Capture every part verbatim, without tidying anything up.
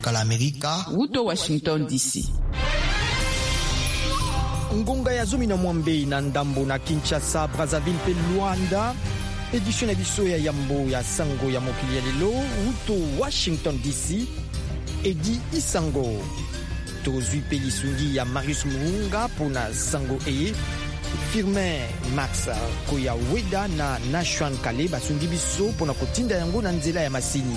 Kalamerika Wuto Washington D C. Ngonga ya zomi na mwambe na ndambo na Kinshasa, Brazzaville pe Luanda. Edition ya biso ya yambo ya sango ya mokili ya lelo. Wuto Washington D C. Edi Isango. Tozui pe lisungi ya Marius Muhunga pona sango eye. Firmin Max Koya Weda na Nashwan Kale basungi biso pona kotinda yango na nzela ya masini.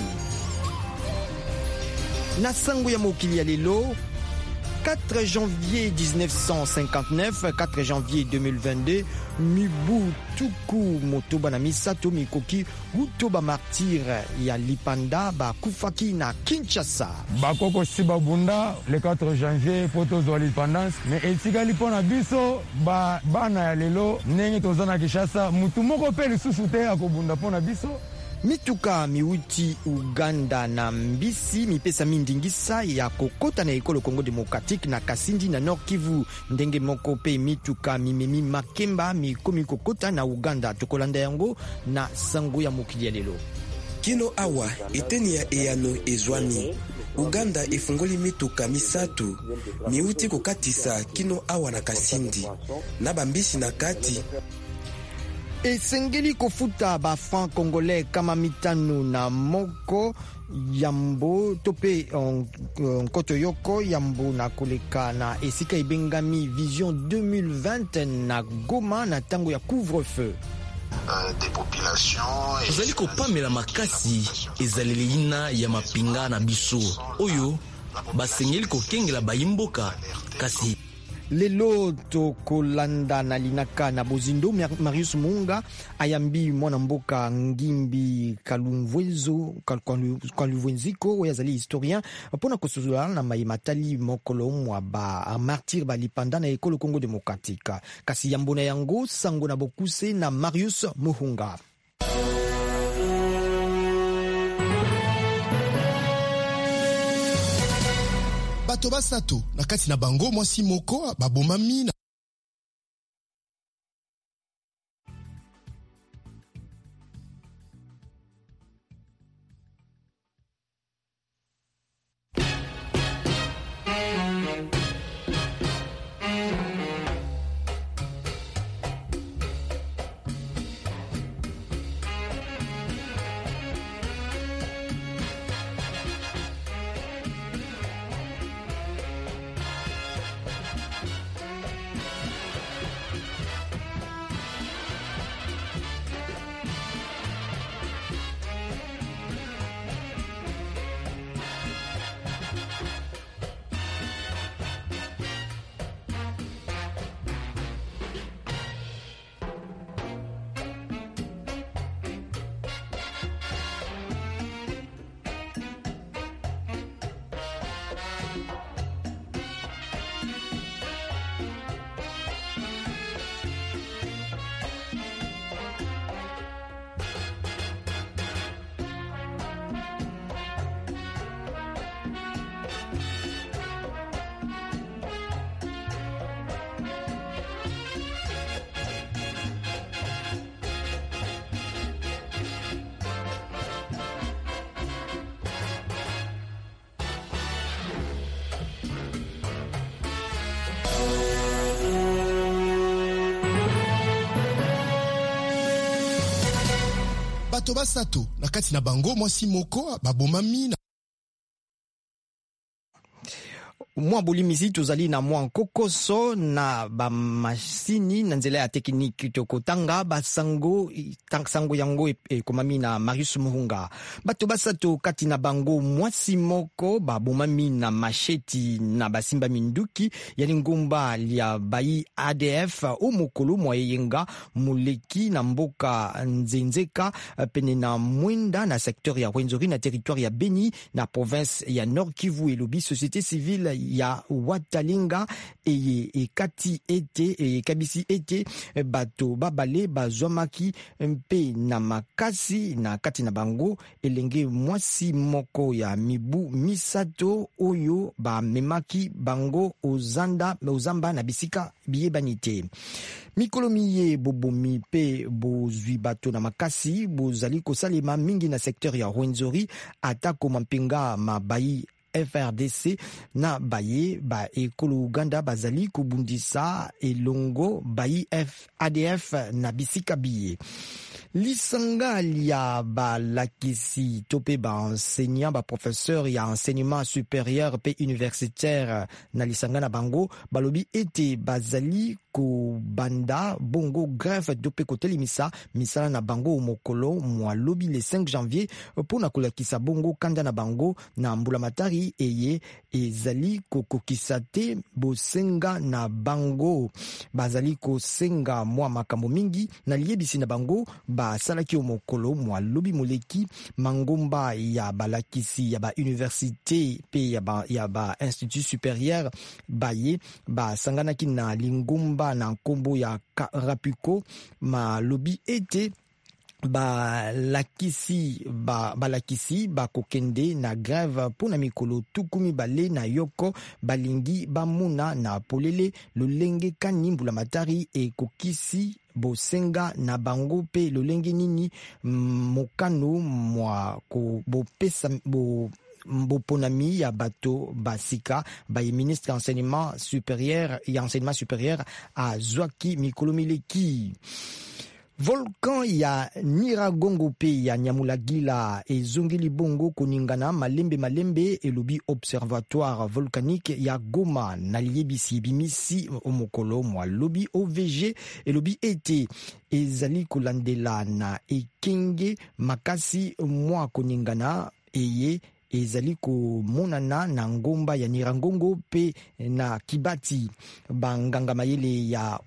Na sango ya mokili ya lelo, quatre janvier dix-neuf cent cinquante-neuf, quatre janvier deux mille vingt-deux, Mibu Tuku Motoba na Misato Mikoki Utoba martyr ya Lipanda ba kufaki na Kinshasa. Bakoko Sibabunda le quatre janvier photos de l'indépendance mais etikali pona biso ba bana ya lelo ndenge tozana Kinshasa mutu moko pe lisusu te akobunda pona biso. Mituka miuti Uganda na mbisi mipesa mindingisa ya kokota na ekolo Congo Democratique na Kasindi na Nord Kivu. Ndenge moko pe mituka mimemi makemba mikomi kokota na Uganda. Tokolanda yango na sango ya mokili ya lelo. Kino awa eteni ya eyano ezwani. Uganda efungoli mituka misatu miuti kokatisa kino awa na Kasindi na bambisi na kati. Esengeli kofuta ba franc congolais kama mitano na moko yambo tope nkoto yoko yambo na koleka na esika ibengami Vision deux mille vingt na Goma na tango ya couvre-feu. Des populations ezali kopamela makasi ezaleli ina ya mapinga na biso oyo basengeli kokengela bayimboka kasi lelo tokolanda na linaka na bozindo. Marius Munga ayambi mwana mboka Ngimbi Kalumvwezo Kalumvwenziko oyo azali historien pona kosozola na mayimatali mokolo mwa ba martyr ba Lipanda na ekolo Congo Democratique. Kasi yambo na yango sango na bokuse na Marius Muhunga. Bato basato na kati na bango mwasi moko babomami na bato basato na kati na bango mwasi moko babomami na mwa bolimisi tozali na mwa kokoso na ba masini na nzela ya tekniki tokotanga basango sango yango ekomami na Marius Muhunga. Bato basato kati na bango mwasi moko babomami na macheti na basimba minduki ya lingumba lia bayi A D F o mokolo mwa yenga muleki na mboka Nzenzeka pene na Mwenda na sektor ya Rwenzori na territoire ya Beni na province ya Nord Kivu. Elobi société civile ya Watalinga eye ekati ete eye kabisi ete bato babale bazwamaki mpe na makasi na kati na bango elenge mwasi moko ya mibu misato oyo ba memaki bango ozanda ozamba na bisika biyebanite. Mikolo miye bobomi pe bozwi bato na makasi bozali kosalema mingi na sekteur ya Rwenzori atako mampinga mabayi F R D C na baye ba ekolo Uganda bazali kubundisa elongo bayi F A D F na bisika biye. Lisanga lia ba lakisi tope ba enseignant ba professeur ya enseignement supérieur pe universitaire na lisanga na bango balobi ete bazali ko banda bongo grève dope koteli misa misala na bango mokolo mwa lobi le cinq janvier pona kolakisa bongo kanda na bango na mbulamatari eye ezali kokokisa te bosenga na bango bazali kosenga mwa makambo mingi na liebisi na bango basalaki mokolo mwa lobi moleki mangomba ya balakisi ya ba université pe ya ba, ya ba institut supérieur baye basanganaki na lingomba na nkombo ya Rapiko ma lobi ete ba lakisi ba balakisi ba kokende na grève pona mikolo tukumi bale na yoko balingi bamuna na polele lolenge kanimbula matari e kokisi bosenga na bango pe lolenge nini mokano mwa ko bopesa bo mboponami ya bato basika baye ministre enseignement supérieur et enseignement supérieur à Zwaki Mikolomileki. Volcan ya Nyiragongo pe ya Nyamulagila ezongeli bongo koningana malembe malembe elobi observatoire volcanique ya Goma na liebisi bimisi omokolo mwa lobi O V G elobi ete ezali kolandela na ekenge makasi mwa koningana eye ezali komonana na ngomba ya Nyiragongo pe na Kibati. Banganga mayele ya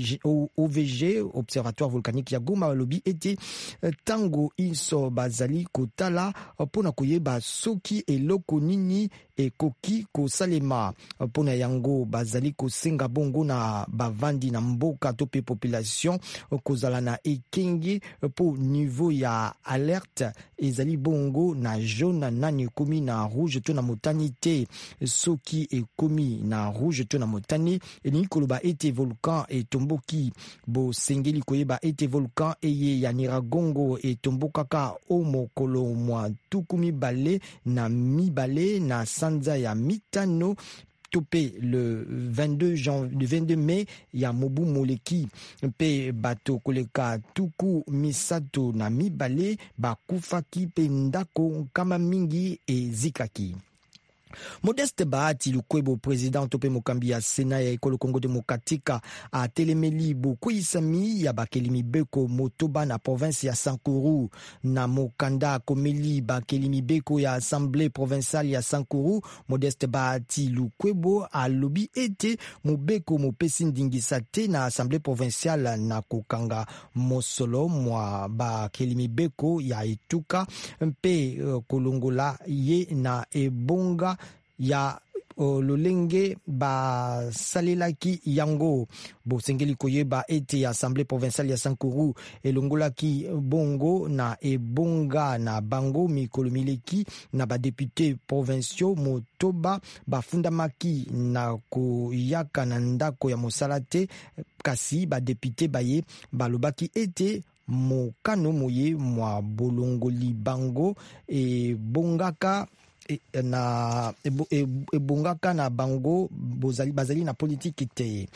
O V G observatoire volcanique ya Goma balobi ete tango inso bazali kotala pona koyeba soki eloko nini ekoki kosalema pona yango bazali kosenga bongo na bavandi na mboka to pe population kozala na ekenge po niveau ya alerte ezali bongo na jaune nani komi na rouge to na motani te soki ekomi na rouge to na motani ni koloba ete volcan etomboki bo sengeli koyeba ete volcan eye ya Nyiragongo etombokaka omokolo mwa tukumi bale na mibale na sanza ya mitano topé le vingt-deux janvier, le vingt-deux mai ya mobu moleki pe bato koleka tuku misato na mibale bakufaki pe ndako kama mingi ezikaki. Modeste Bahati Lukwebo président tope mokambi ya Sénat ya ekolo Congo Démocratique a telemeli boku isami ya bakelimi beko motoba na province ya Sankuru na mokanda komeli bakelimi beko ya assemblée provinciale ya Sankuru. Modeste Bahati Lukwebo a lobi ete mobeko mopesi ndingisa te na assemblée provinciale na kokanga mosolo mwa bakelimi beko ya etuka mpe uh, kolongola ye na ebonga ya o lolenge ba salelaki yango bosengeli koyeba ete assemblée provinciale ya Sankuru elongolaki bongo na ebonga na bango mikolo mileki na ba député provinciaux motoba bafundamaki na koyaka na ndako ya mosala te kasi ba député baye balobaki ete mokano moye mwa bolongoli bango e bongaka E, na ebongaka e, na bango bozali bazali na politiki te.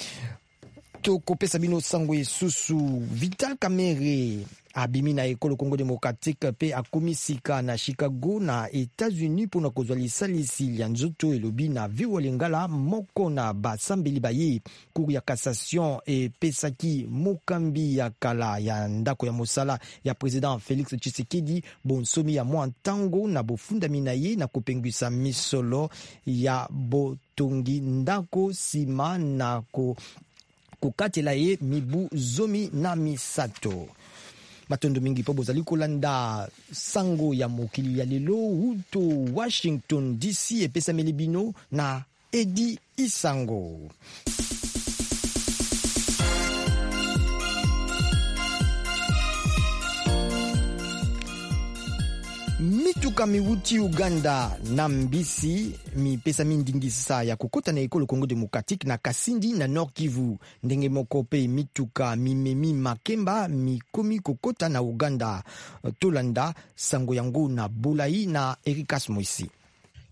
Tokopesa bino sango esusu Vital Kamerhe abimi na ekolo Congo Démocratique pe akomisika na Chicago na États-Unis pona kozwa lisalisi ya nzoto elobi na viwo lingala moko na basambeli baye cour ya cassation e pesaki mokambi ya kala ya ndako ya mosala ya président Félix Tshisekedi bonsomi ya mwa ntango na bofundami na ye na kopengwisa misolo ya botongi ndako sima na ko kokatela ye mibu zomi na misato. Matondo mingi po bozali kolanda sango ya mokili ya lelo uto Washington D C epesa melibino na Edi Isango. Mituka miwuti Uganda na mbisi mipesa mindingisa ya kokota na ekolo Congo Démocratique na Kasindi na Nord Kivu. Ndenge moko pe mituka mimemi makemba mikomi kokota na Uganda. Tolanda sango yango na Bulai na Erikas Moisi.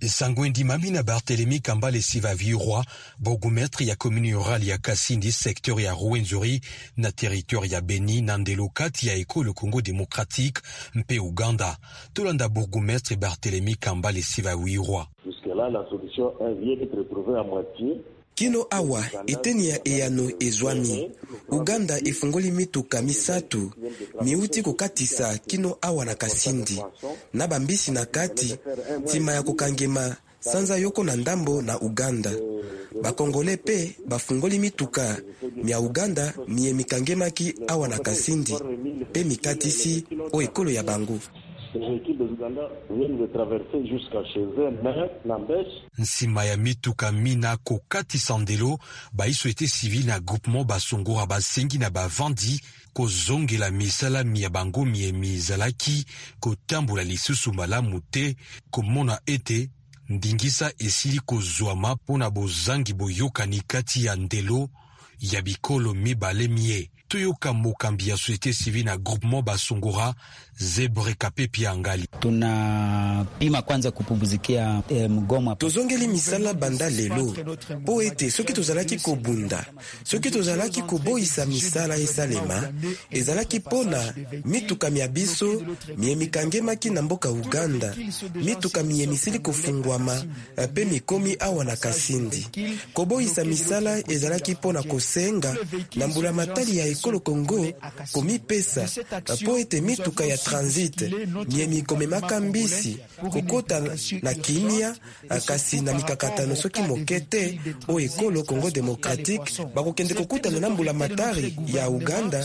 Sangwendi Mamina Barthélemy Kambale Sivaviurwa, bourgmestre ya commune rurale ya Kasindi, secteur ya Rwenzori, na territoire ya Beni, Nandelo kati ya ekolo Congo démocratique, mpe Uganda. Tolanda bourgmestre Barthélemy Kambale Sivaviurwa. Jusque-là, la solution vient d'être trouvée à moitié. Kino awa eteni ya eyano ezwami. Uganda efungoli mituka misatu miuti kokatisa kino awa na Kasindi. Na bambisi na kati tima ya kokangema sanza yoko na ndambo na Uganda. Bakongole pe bafungoli mituka mia Uganda mie mikangemaki awa na Kasindi pe mikatisi o ekolo ya bango. Les équipes de Uganda viennent de traverser jusqu'à chez eux, mais n'empêche. Nsima ya mituka mina kokati sandelo, ba isoete civil na groupement basongora basengi na bavandi, ko zongela misala mia bango mie mizalaki, ko tambola lisusu malamu te, ko mona ete, ndingisa esili ko zwama pona bozangi boyokani kati ya ndelo, ya bikolo mibale mie. Toyoka mokambi ya société civile na groupement basongora Zebre Kapepi angali. Tuna pima kwanza kupumzikia e, mgoma. Tozongeli misala banda lelo. Po ete soki tozalaki kobunda, soki tozalaki koboisa misala esalema, ezalaki pona mituka mia biso mie mikangemaki na mboka Uganda, mituka mie misili kofungwama pe mikomi awa na Kasindi. Koboisa misala ezalaki pona kosenga na mbula matali ya ekolo Congo komi pesa po ete mituka ya transit mie mikomemaka mbisi kokota na kimia kasi na mikakatano soki mokete o ekolo Congo démocratique bakokende kokutana na mbula matari ya Uganda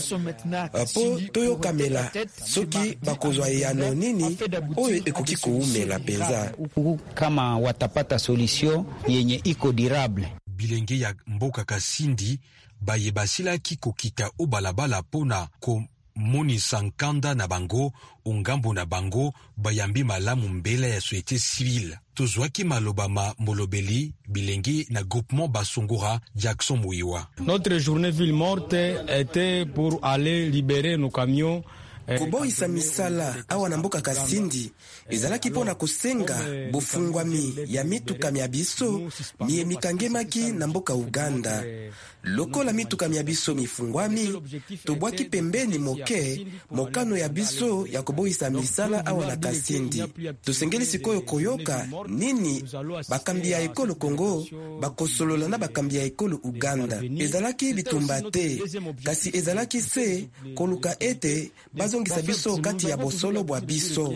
po toyokamela soki bakozwa eyano nini oyo ekoki koumela penza kama watapata solution yenye iko durable. Bilenge ya mboka Kasindi baye basilaki kokita o balabala pona ko moni sankanda na bango ongambo na bango bayambi malamu mbela ya société civile. Tozwaki malobama molobeli bilenge na groupement basongora Jackson Mouiwa. Notre journée ville morte était pour aller libérer nos camions. Koboisa misala awa na mboka Kasindi ezalaki pona kosenga bofungwami ya mituka mia biso mie mikangemaki na mboka Uganda. Lokola mituka mia biso mifungwami tobwaki pembeni moke mokano ya biso ya koboisa misala awa na Kasindi. Tosengeli sikoyo koyoka nini bakambi ya ekolo Congo bakosolola na bakambi ya ekolo Uganda. Ezalaki bitumba te kasi ezalaki se koluka ete bazongisa biso kati ya bosolo bwa biso.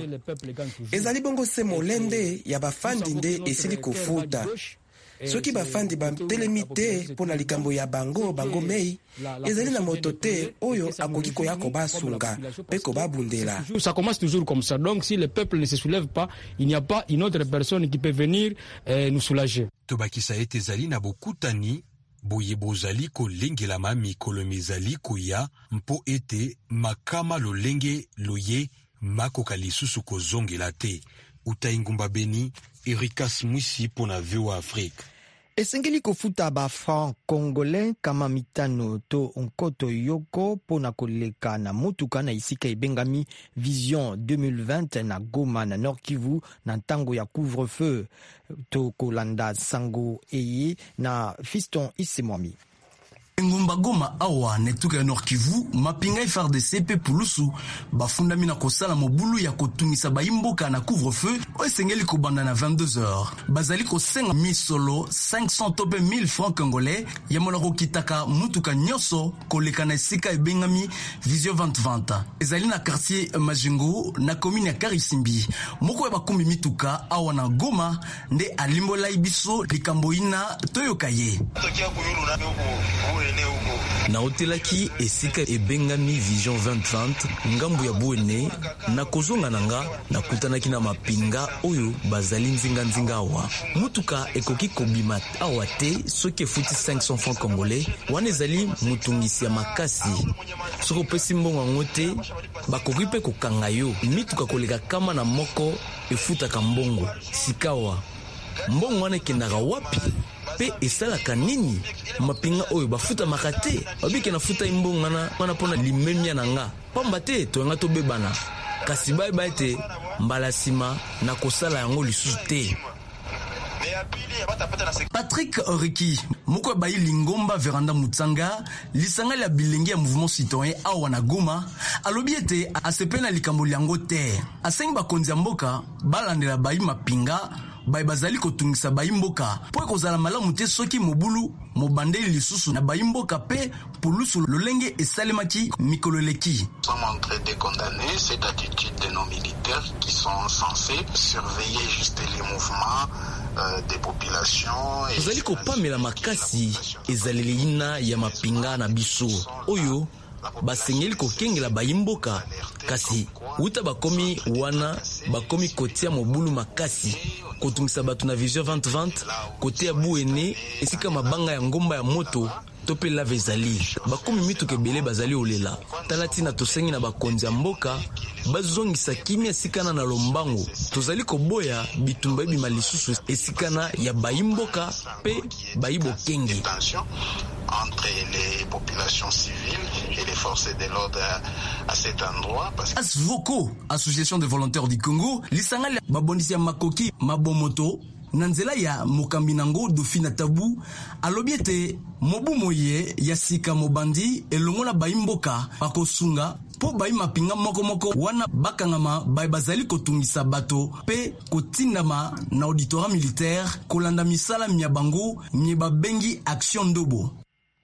Ezali bongo se molende ya bafandi nde esili kofuta. Soki bafandi batelemi te pona likambo ya bango bango mei ezali na moto te oyo akoki koya kobasunga pe kobabundela. Ça commence toujours comme ça. Donc si le peuple ne se soulève pas, il n'y a pas une autre personne qui peut venir euh, nous soulager. Tobakisa ete zali na bokutani boye bozali kolengelama mikolo mizali koya mpo ete makama lolenge loye makoka lisusu kozongela te. Utaingumba Beni, Erikas Mwisi pona V O A Afrique. Esengeli kofuta ba franc congolais kama mitano to onkoto yoko pona koleka na mutuka na isika ebengami Vision deux mille vingt na Goma na Nord Kivu na ntango ya couvre-feu to kolanda sango eye na Fiston Isemwami. Ngumba Goma awa netuka ya Nord Kivu mapinga F R D C pe pulusu bafundami na kosala mobulu ya kotumisa baimboka na couvre-feu o esengeli kobanda na vingt-deux heures bazali kosenga misolo cinq cents tope mille francs congolais ya molako kitaka mutuka nyoso koleka na esika ebengami Vision vingt vingt ezali na quartier Majingo na commune ya Karisimbi moko ya bakumbi mituka awa na Goma nde alimbola ibiso likambo ina toyokaye na hotelaki esika ebengami Vision vingt vingt ngambu ya Bwene na kozonga nanga na kutanaki na mapinga oyo bazali nzinga nzinga awa mutuka ekoki kobima awa te soki efuti cinq cents francs congolais wana ezali mutungisi ya makasi soko pesi mbongo ngote bakoki pe kokanga yo mituka koleka kama na moko efutaka mbongo sikawa mbongo wana ekendaka wapi pe esalaka nini mapinga oyo bafuta makate babike na futa imbongo na wana pona limemia nanga pamba te toyanga tobebana kasi baye baye te mbala sima na kosala yango lisusu te Patrick Oriki, moko bayi lingomba veranda mutsanga, lisanga la bilenge ya mouvement citoyen awa na Goma, alobi ete asepena likambo liango te. Asengi bakonzi ya mboka balandela bayi mapinga, bayi bazali kotungisa bayi mboka po ekozala malamu te soki mobulu mobandeli lisusu na bayi mboka pe pulusu lolenge esalemaki mikolo leki. Nous sommes en train de condamner cette attitude de nos militaires qui sont censés surveiller juste les mouvements euh, des populations. Tozali kopamela makasi ezaleli ina ya mapinga na biso oyo basengeli kokengela bayi mboka kasi uta bakomi wana bakomi kotia mobulu makasi kotungisa bato na vision vingt vingt kote ya buene esika mabanga ya ngomba ya moto tope lave ezali bakomi mituka ebele bazali olela talati na tosengi na bakonzi ya mboka bazongisa kimia esikana na lombango tozali koboya bitumba ebima lisusu esikana ya bayi mboka pe bayi bokenge entre les populations civiles et les forces de l'ordre à, à cet endroit. Parce... Asvoko, Association de volontaires du Congo, lisangala babondisi ya makoki mabomoto nanzela ya mokambi nango Dofina Tabu alobi ete mobu moye ya sika mobandi elongo na bayi mboka bakosunga po bayi mapinga moko moko wana bakangama bayi bazali kotungisa bato pe kotindama na auditorat militaire kolanda misala mia bango mie babengi action ndobo.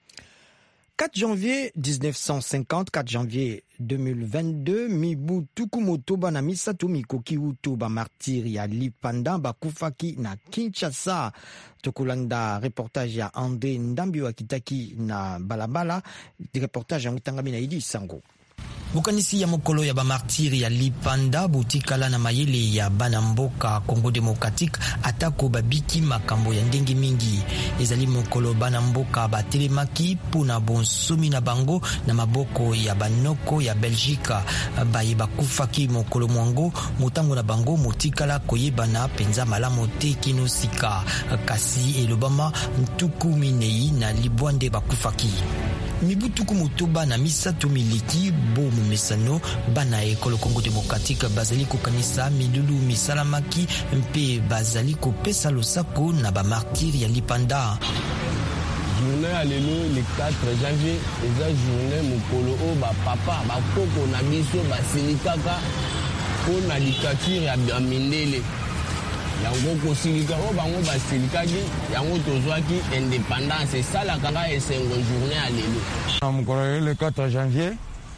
quatre janvier dix-neuf cent cinquante, quatre janvier deux mille vingt-deux, mibu tukumoto bana misato mikoki utu ba martyr ya Lipanda bakufaki na Kinshasa. Tokulanda reportage ya André Ndambi wa Kitaki na Balabala, reportage ya Mutangami na Idi Sango. Bukanisi ya mokolo ya bamartiri ya Lipanda butikala na mayele ya banamboka Congo Democratique atako babiki makambo ya ndenge mingi ezali mokolo banamboka batelemaki puna bonsomi na bango na maboko ya banoko ya Belgique baye bakufaki mokolo mwango mutango na bango mutikala koyebana penza malamu te kinosika kasi elobama ntuku minei na libwande bakufaki mibutuku motoba na misato miliki bo mesano bana ekolo Congo Democratique bazali kokanisa milulu misalamaki mpe bazali kopesa losako na ba martyr ya Lipanda. Journée à lelo le quatre janvier eza journée mokolo o ba papa ba koko na biso ba silikaka po na dictature ya Mindele yango kosilika o bango basilikaki yango tozwaki indépendance sala kanga esengo journée à lelo na mokolo le quatre janvier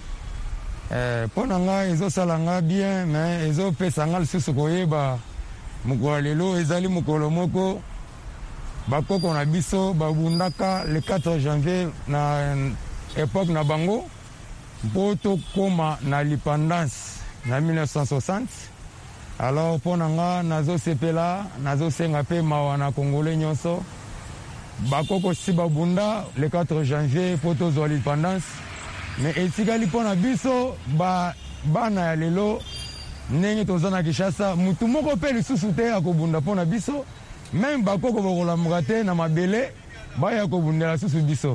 eh pona nga ezo salanga bien mais ezo pesa nga lisusu koyeba mokolo lelo ezali mokolo moko bakoko na biso babundaka le quatre janvier na époque na bango mpo tokoma na l'indépendance na mille neuf cent soixante. Alors pour nga nazo sepela nazo senga pe mawa na congolais nyonso bakoko si babunda le quatre janvier poto zo l'indépendance mais etikali pona biso ba bana ya lelo ndenge tozana Kinshasa mutu moko pe lisusu te akobunda pona biso même bakoko bokola te na mabele baya kobundela susu biso.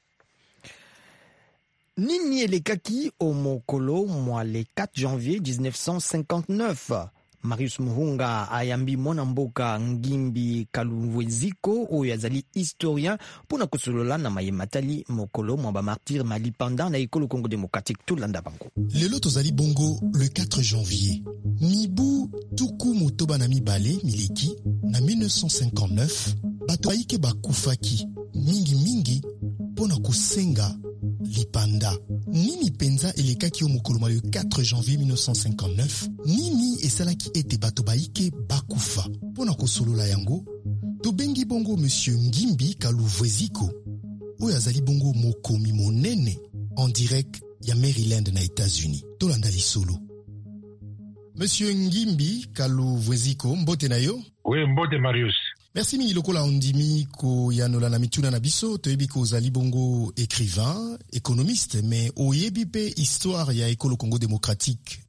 Nini elekaki au mokolo mwa le quatre janvier dix-neuf cent cinquante-neuf. Marius Muhunga ayambi mwana mboka Ngimbi Kalumweziko oyo azali historien pona kosolola na mayematali mokolo mwa ba martyr malipanda na ekolo Congo Démocratique tulanda bango. Lelo tozali bongo le quatre janvier. Mibu tuku motoba na mibale miliki na mille neuf cent cinquante-neuf bato baike bakufaki mingi mingi pona kosenga Lipanda. Nini penza elekaki o mokolo mwa le quatre janvier mille neuf cent cinquante-neuf nini esalaki ete bato baike bakufa pona kosolola yango tobengi bongo monsieur Ngimbi Kalumweziko oyo azali bongo mokomi monene en direct ya Maryland na États-Unis. Tolanda lisolo. Monsieur Ngimbi Kalumweziko, mbote na yo? Oui, mbote Marius. Merci mingi lokola ondimi ko yanola na mituna na biso toyebi ko ozali bongo écrivain, économiste mais oyebi pe histoire ya ekolo Congo Démocratique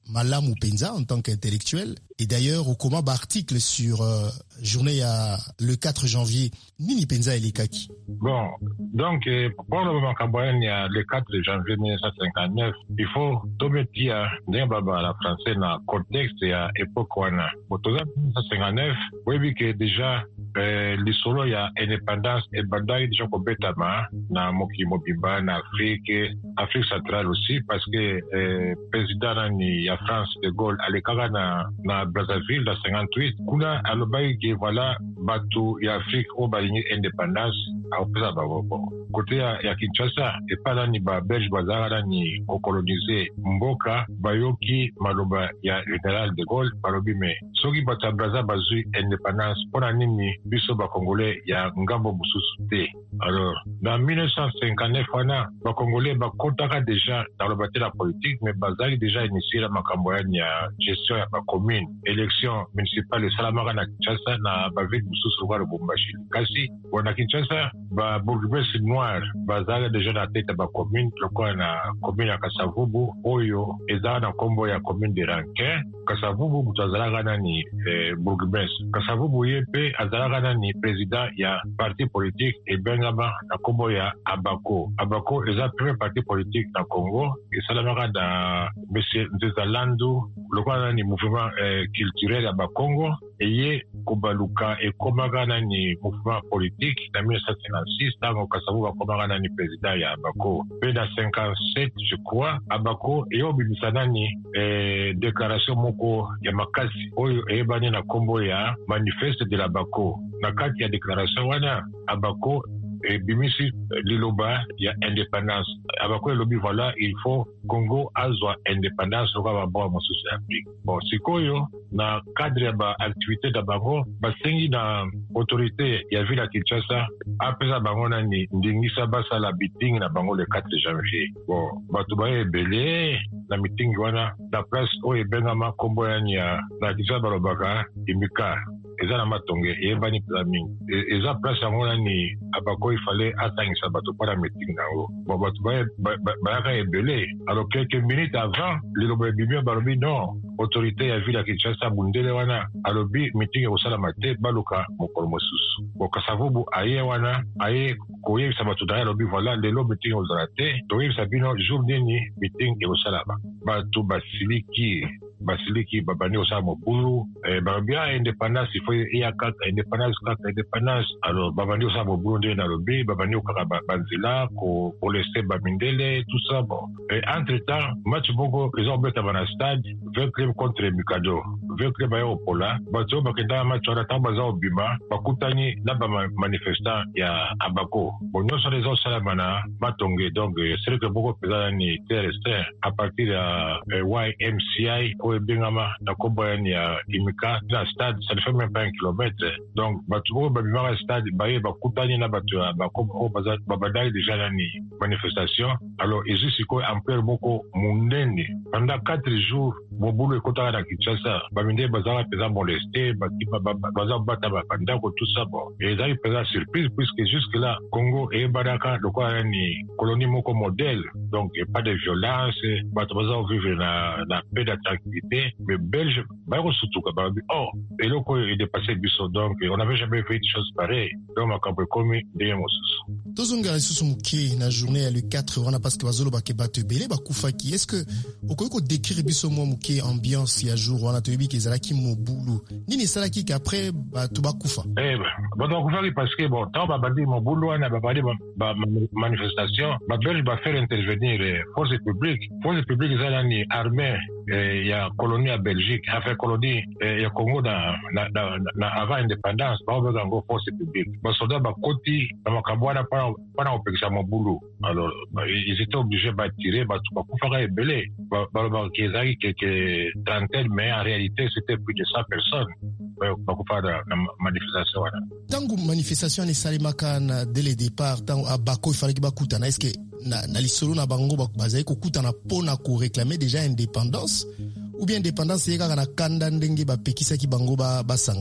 Malam Penza en tant qu'intellectuel. Et d'ailleurs, au commun article sur euh, journée à le quatre janvier, Nini Penza et les Kaki. Bon, donc euh, pour le moment Cambodgien, il y a le quatre janvier mille neuf cent cinquante-neuf, il faut tout mettre d'un baba la français dans le contexte et à l'époque wana. Pour mille neuf cent cinquante-neuf, oui, oui que déjà euh, les solos il y a indépendance et badaï déjà complètement dans Moki Mobimba, en Afrique, Afrique centrale aussi, parce que euh, président il y a France de Gaulle à l'écart dans na Brazzaville dans cinquante-huit, kuna alobai que voilà batu ya Afrique au baligné indépendance à opéra bavoko. Côté ya, ya Kinshasa et pas là ni ba Belge bazara ni colonisé mboka bayoki maloba ya général de Gaulle balobi me soki bata Brazza bazu indépendance pona nini biso ba congolais ya ngambo mususu te. Alors dans mille neuf cent cinquante-neuf wana ba congolais ba kontaka déjà dans le bataille la politique mais bazali déjà initié la makambo ya gestion ya ba commune élection municipale salamaka na Kinshasa na ba ville mususu kwa Lubumbashi kasi wana Kinshasa ba bourgmestre noir bazali déjà na tête ba commune lokwa na commune ya Kasavubu oyo ezala na kombo ya commune de Rankin. Kasavubu mutazalaka nani eh, bourgmestre Kasavubu yepe azalaka nani président ya parti politique et bengama na kombo ya Abako. Abako eza premier parti politique na Congo esalamaka na monsieur Nzezalandu lokwa nani mouvement eh, culturel ya ba Congo eye kobaluka ekomaka nani mouvement politique na mille neuf cent cinquante-six tango Kasavubu akomaka nani président ya Abako. Pe na cinquante-sept je crois Abako eyo bimisa nani eh, déclaration moko ya makasi oyo eyebani na kombo ya manifeste de la Bako. Na kati ya déclaration wana Abako et bimisi liloba ya indépendance. Abako elobi voilà il faut Congo azwa indépendance loka babo mosusu Afrique. Bon sikoyo na cadre ya ba activité da bango basengi na autorité ya ville ya Kinshasa apesa bango na ni ndingisa basala meeting na bango le quatre janvier. Bon batu ba ebele na meeting wana na place oyo ebengama kombo ya nya na Kinshasa balobaka imika eza na matonge eyebani planning eza place yango nani Abako il fallait atangisa bato para meeting nango. Bon bato bayaka ebele alors quelques minutes avant liloba bibia balobi non autorité ya ville ya Kinshasa bundele wana alobi meeting ekosalama te baluka mokolo mosusu. Bon Kasavubu aye wana aye koyebisa bato daya alobi voilà lelo meeting ekozala te toyebisa bino jour nini meeting ekosalama. Bato basiliki basiliki babani osala mobulu eh, balobi a indépendance il faut iya kaka indépendance kaka indépendance. Alors babani osala mobulu nde nalobi babani okaka banzela ko laisser bamindele tout ça. Bon et entre temps match bongo ils ont beta bana stade vingt club contre Mikado vingt club ya opola bato bakenda match wana tamba za obima bakutani na ba manifestant ya Abako. Bon nous sommes les autres mana matonge donc c'est vrai que beaucoup pesana ni terrestre à partir ya eh, Y M C I oyo bengama na kombo ya imika na stade ça ne fait même pas un kilomètre. Donc bato bo babima stade baye bakutani na bato ya bakombo baza babadai déjà na ni manifestation. Alors ils siko ampere moko mundeni pendant quatre jours mobulu ekotaka na Kinshasa baminde bazala pesa molesté batipa baza bata bapanda ko tout ça. Bon et ça il pesa surprise puisque jusque là Congo et Baraka le quoi ni colonie moko modèle donc pas de violence bato baza vivre na na paix de tranquillité mais belge ba ko sutuka ba oh et le quoi est dépassé biso donc on n'avait jamais fait des choses pareilles donc makambo komi de mosusu tozonga lisusu muke na journée ya le quatre wana parce que bazolo ba kebato belé ba kufaki. Est-ce que okoki ko décrire biso mo muke ambiance ya jour wana toyebi ke ezalaki mobulu nini salaki qu'après ba to ba kufa eh ba donc kufa parce que bon tant ba bandi mobulu wana ba bandi ba manifestation ba belge ba faire intervenir force publique force publique ezala ni armée il y a colonie à Belgique enfin colonie il y a Congo na na na avant indépendance ba ba ngo force publique ba soldat ba koti ba makabwana para para opekisa mobulu. Alors ils étaient obligés de tirer ba tout ba kufa ka belé ba ba kezaki quelques trentaine mais en réalité c'était plus de cent personnes ba kufa na manifestation wana. Tangu manifestation ni salimaka na dès le départ tangu Abako il fallait que ba kutana est-ce que na na lisolo na bango bazali ko kutana pona ko réclamer déjà indépendance ou bien indépendance yeka na kanda ndenge ba pekisa ki bango ba basangana.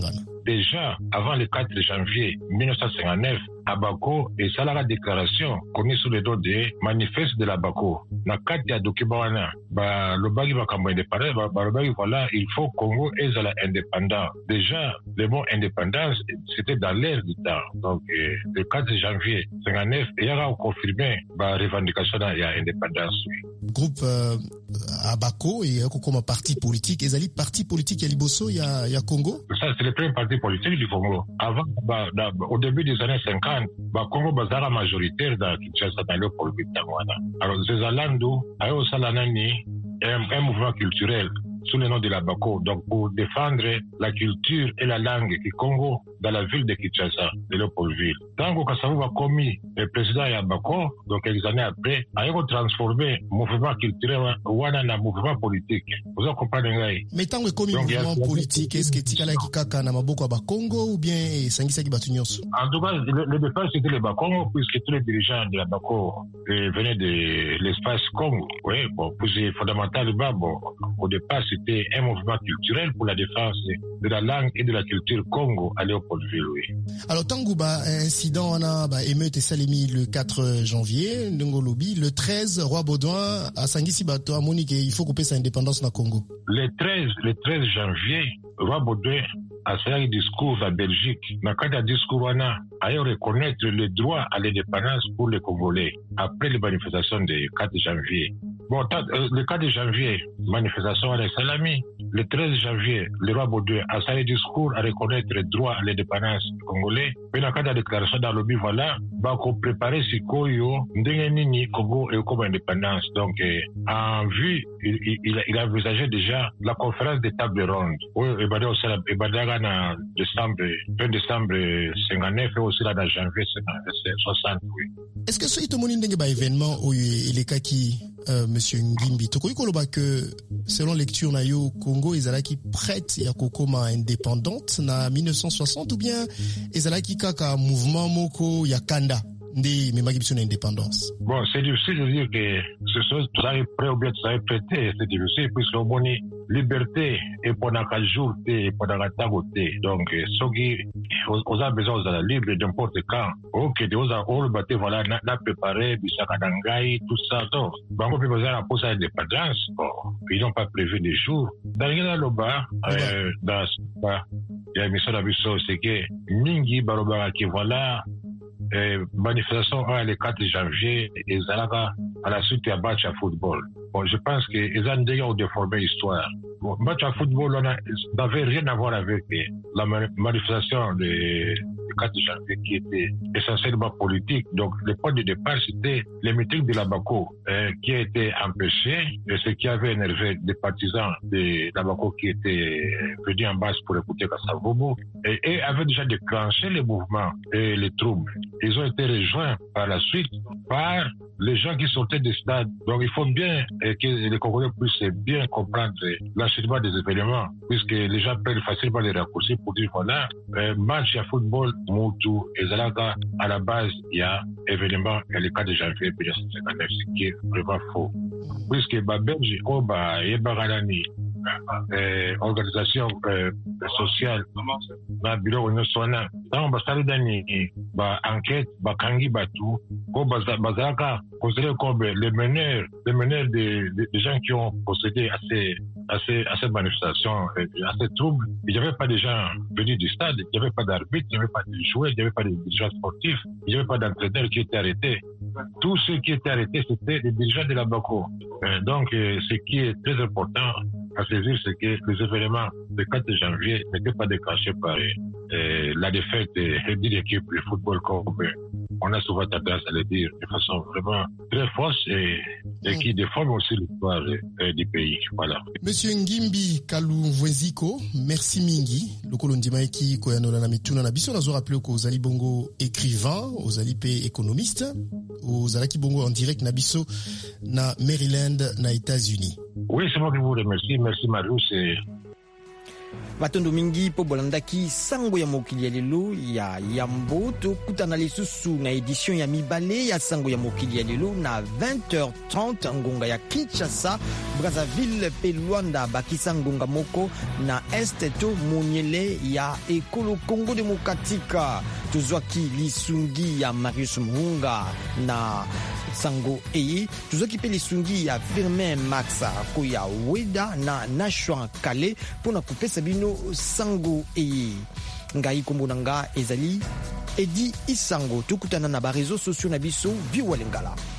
déjà avant le quatre janvier mille neuf cent cinquante-neuf, à Bako, et ça la déclaration connue sous le dos des manifestes de la Bako. Na kati ya document wana, ba lobagi ba kambo indépendant, ba, ba lobagi voilà, il faut Congo est à la indépendant. Déjà, le mot indépendance, c'était dans l'air du temps. Donc, euh, le quatre janvier cinquante-neuf, il y a confirmé la revendication de l'indépendance. Groupe euh, à Bako, et comme parti politique, et ali parti politique à Liboso, il y a, y a Congo? Ça, c'est le premier parti politique du Congo. Avant, bah, bah, au début des années cinquante, bah, Congo bazara majoritaire dans Kinshasa, dans le politique Tangwana. Alors, Zezalando, a eu un, un mouvement culturel sous le nom de la Bako, donc pour défendre la culture et la langue du Congo dans la ville de Kinshasa, de Léopoldville. Tango Kasavu a commis le président ya Bako, donc quelques années après, a transformé le mouvement culturel wana na mouvement politique. Vous en comprenez? Mais tango commis mouvement politique, est-ce que Tikala Kikaka na maboko ba Congo ou bien Sangisa Kibatunyoso? En tout cas, le, le départ c'était le Bakongo, puisque tous les dirigeants de la Bako euh, venaient de l'espace Congo. Oui, bon, c'est fondamental, bon, au départ, c'était un mouvement culturel pour la défense de la langue et de la culture Congo à Léopoldville, oui. Alors, Tangouba, incident, on a bah, émeute et Salimi le quatre janvier, Ndongolobi, le treize, Roi Baudouin, à Sangisi Bato, à Monique, il faut couper sa indépendance dans le Congo. Le treize, le treize janvier, Roi Baudouin a fait un discours à Belgique. Dans le cadre du discours, on a reconnaître le droit à l'indépendance pour les Congolais après les manifestations du quatre janvier. Bon, le quatre janvier, manifestation à Salami. Le treize janvier, le roi Baudouin a fait un discours à reconnaître le droit à l'indépendance congolais. Puis, dans le cadre de la déclaration dans l'Obi, voilà, bah, qu'on préparait si Koyo, Ndengenini, Congo et comme indépendance. Donc, euh, en vue, il, il, il a envisagé déjà la conférence des tables rondes. Oui, et bah, aussi, et bah, en décembre, fin décembre cinquante-neuf et aussi là, dans janvier soixante, oui. Est-ce que ce est un événement où il est qui, euh, Monsieur Ngimbi, tu crois que, selon lecture na yo, Congo, ils allaient qui prête ya kokoma indépendante na mille neuf cent soixante ou bien ils allaient qui kaka mouvement moko ya kanda ndi memagibison indépendance? Bon, c'est difficile de dire que ce soit tout ça est prêt ou bien tout ça est prêté, c'est difficile puisque on bonne liberté et pendant quatre jours et pendant quatre temps. Donc, ceux qui on a besoin de la libre n'importe quand. Ok, de on a on batté voilà n'a préparé bisaka dangai tout ça donc. Bon, on peut besoin de poser l'indépendance. Bon, ils n'ont pas prévu des jours. Dans le bas, euh, dans il y a une mission d'abisso, c'est que mingi baroba qui voilà. Euh, manifestation à le quatre janvier et Zalaga à la suite à match à football. Bon, je pense que ils ont déjà déformé l'histoire. Bon, match à football, on n'avait rien à voir avec la manifestation du quatre janvier qui était essentiellement politique. Donc, le point de départ, c'était les meetings de la Bako euh, qui a été empêché et ce qui avait énervé des partisans de la Bako qui étaient venus en base pour écouter Kassavobo et, et avaient déjà déclenché les mouvements et les troubles. Ils ont été rejoints par la suite par les gens qui sortaient des stades. Donc, il faut bien que les Congolais puissent bien comprendre l'enchaînement des événements, puisque les gens prennent facilement les raccourcis pour dire voilà, euh, match à football, Moutou et Zalaga, à la base, il y a événement, il y a le cas de janvier mille neuf cent cinquante-neuf, ce qui est vraiment faux. Puisque Babelge, Oba, Ebaralani, Euh, organisation euh, sociale na bureau on sona dans basali dani ba enquête ba kangi batu ko bazaka considéré comme les meneurs les meneurs des de, de gens qui ont procédé à ces à ces à ces manifestations à ces troubles. Il n'y avait pas de gens venus du stade, il n'y avait pas d'arbitre, il n'y avait pas de joueurs, il n'y avait pas de dirigeants sportifs, il n'y avait pas d'entraîneurs qui étaient arrêtés. Tous ceux qui étaient arrêtés, c'était les dirigeants de la Bako. Euh, donc euh, ce qui est très important à saisir, c'est que les événements du quatre janvier n'étaient pas déclenchés par euh, la défaite d'une équipe de football comme on a souvent tendance à le dire de façon vraiment très fausse et, et qui déforme aussi l'histoire euh, du pays. Voilà. Monsieur Ngimbi Kalumvweziko, merci mingi. Lokolo ndimaiki koyanola na mituna na biso nazo rappeler ko ozali bongo écrivain, ozali pe économiste, ozalaki bongo en direct na biso na Maryland na États-Unis. Oui, c'est moi qui vous remercie. Merci Marius. Et... Batondo mingi po bolandaki sango ya mokili ya lelo ya yambo tokutana lisusu na édition ya mibale ya sango ya mokili ya lelo na vingt heures trente ngonga ya Kinshasa Brazzaville pe Luanda bakisa ngonga moko na este to monyele ya ekolo Congo Demokratika. Tuzwaki lisungi ya Marius Muhunga na sango eye. Tuzwaki pe lisungi ya Firmin Maxa ko ya Weda na Nashwan Kale pona kupesa bino sango eye. Ngai kombo nanga ezali Edi Isango. Tukutana na ba réseaux sociaux na biso Viwa Lingala.